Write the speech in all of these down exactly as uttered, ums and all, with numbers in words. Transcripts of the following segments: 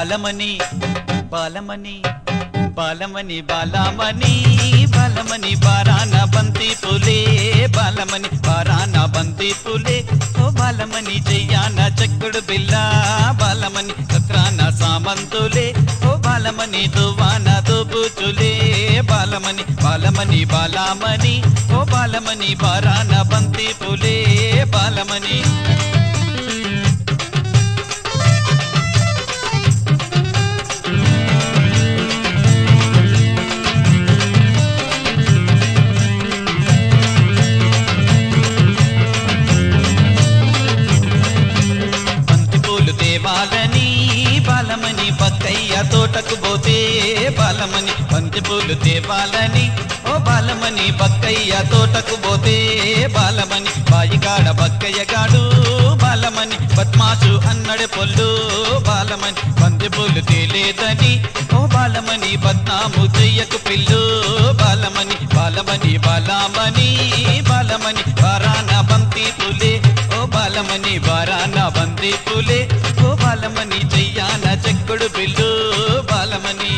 బాలమణి బాలమణి బాలమణి బాలమణి బాలమణి బారాన బంతి పులే బాలమణి బారాన బంతి పులే ఓ బాలమణి చెయ్యాన చెక్కుడు బిల్ల బాలమణి సత్రాన సామంతులే ఓ బాలమణి దువాన దుబుచులే బాలమణి బాలమణి బాలమణి ఓ బాలమణి బారాన బంతి పులే బాలమణి బాలని బాలమణి బక్కయ్య తోటకు పోతే బాలమణి బంతి పూలు తేవాలని ఓ బాలమణి బక్కయ్య తోటకు పోతే బాలమణి బాయిగాడ బక్కయ్య గాడు బాలమణి బద్మాసు అన్నడు పొల్లు బాలమణి బంతి పూలు తేలేదని ఓ బాలమణి బద్నాము చెయ్యకు పిల్లు బాలమణి బాలమణి బాలమణి బాలమణి బారాన బంతి పూలే ఓ బాలమణి బారాన బంతి పూలే ఓ బాలమణి చెయ్యాన చెక్కుడు బిల్లు బాలమణి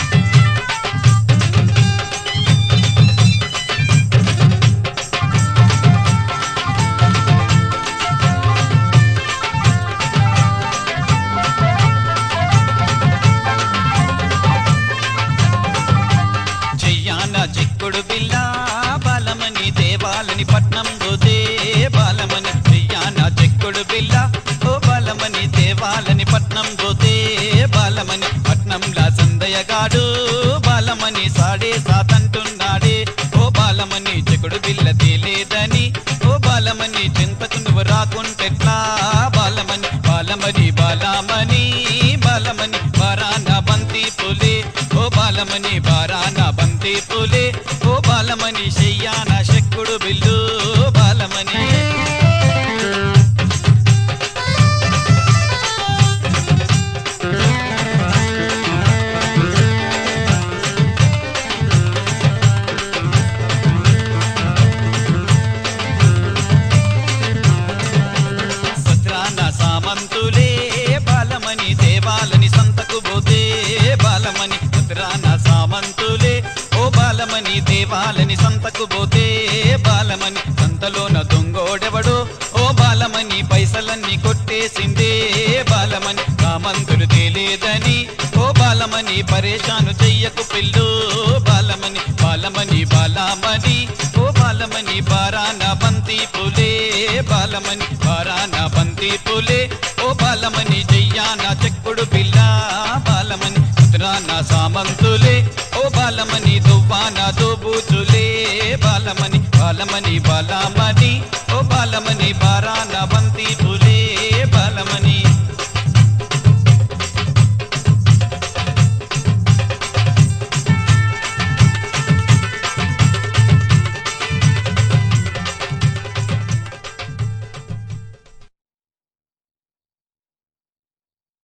చెయ్యాన చెక్కుడు బిల్ల బాలమణి దేవాలని పట్నం గోదే బాలమణి చెయ్యాన చెక్కుడు బిల్ల ఓ బాలమణి దేవాలని పట్నం గోతే బాలమణి పట్నంలా సందయగాడు బాలమణి సాడే సాతంటున్నాడే ఓ బాలమణి చెకుడు బిల్ల తేలేదని ఓ బాలమణి చింతకు నువ్వు రాకుంటెట్లా బాలమణి బాలమణి బాలమణి బాలమణి బారాన బంతి పులే ఓ బాలమణి బారాన బంతి పులే ఓ బాలమణి చెయ్యాన చెక్కుడు బిల్లు బాలమణి సామంతులే బాలమణి దేవాలని సంతకు పోతే బాలమణి ముద్రాన సామంతులే ఓ బాలమణి దేవాలని సంతకు పోతే బాలమణి సంతలోన దొంగోడెవడో ఓ బాలమణి పైసలన్నీ కొట్టేసిందే బాలమణి సామంతులు తేలేదని ఓ బాలమణి పరేషాను చెయ్యకు పిల్లు బాలమణి బాలమణి బాలమణి ఓ బాలమణి బారాన బంతి పులే బాలమణి బారాన బంతి పులే ఓ బాలమణి చెయ్యాన చెక్కుడు బిల్ల బాలమణి ముద్రాన సామంతులే ఓ బాలమణి దువ్వాన దోబూచులే బాలమణి బాలమణి బాలమణి ఓ బాలమణి బారాన బంతి